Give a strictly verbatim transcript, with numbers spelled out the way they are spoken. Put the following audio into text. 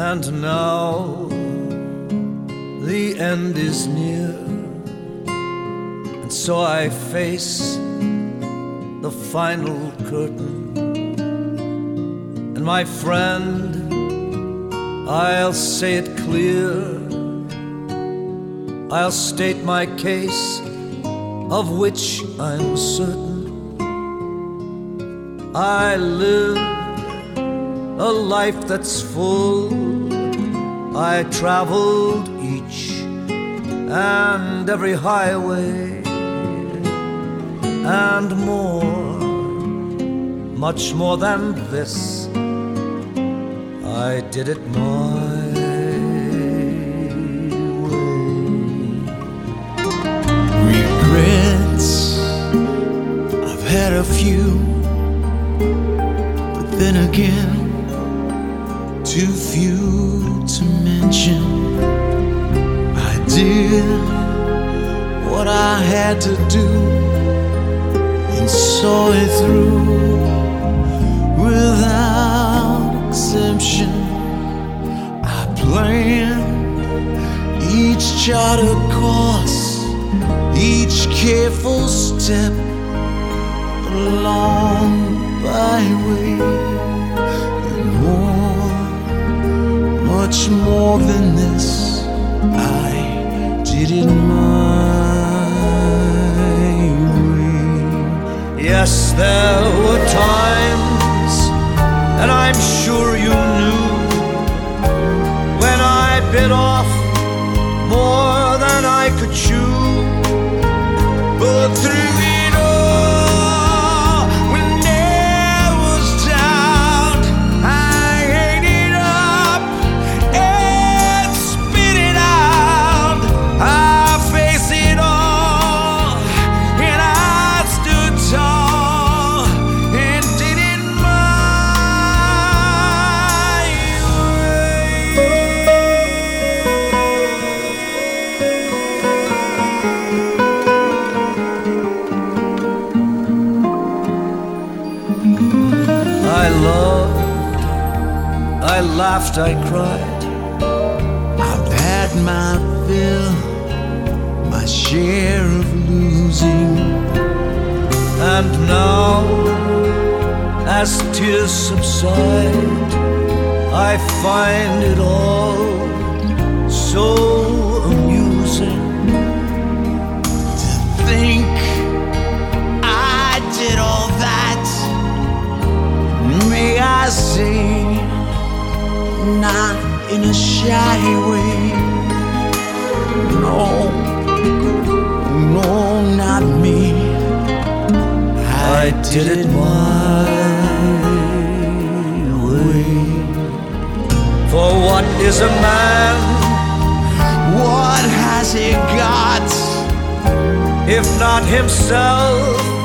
And now the end is near, and so I face the final curtain. And my friend, I'll say it clear, I'll state my case, of which I'm certain. I live a life that's full. I traveled each and every highway, and more, much more than this, I did it my way. Regrets, I've had a few, but then again, too few to mention. I did what I had to do and saw it through without exemption. I planned each charted course, each careful step along byway, and more, much more than this, I did it my way. Yes, there were times, and I'm sure you knew, when I bit off more than I could chew. But through it all, when there was doubt, I ate it up and spit it out. I faced it all, and I stood tall and did it my way. I loved, I laughed, I cried. I've had my fill, my share of losing. And now, as tears subside, I find it all so amusing. To think I did all that, may I say, not in a shy way. No, no, not me. I did it my way. For what is a man? What has he got? If not himself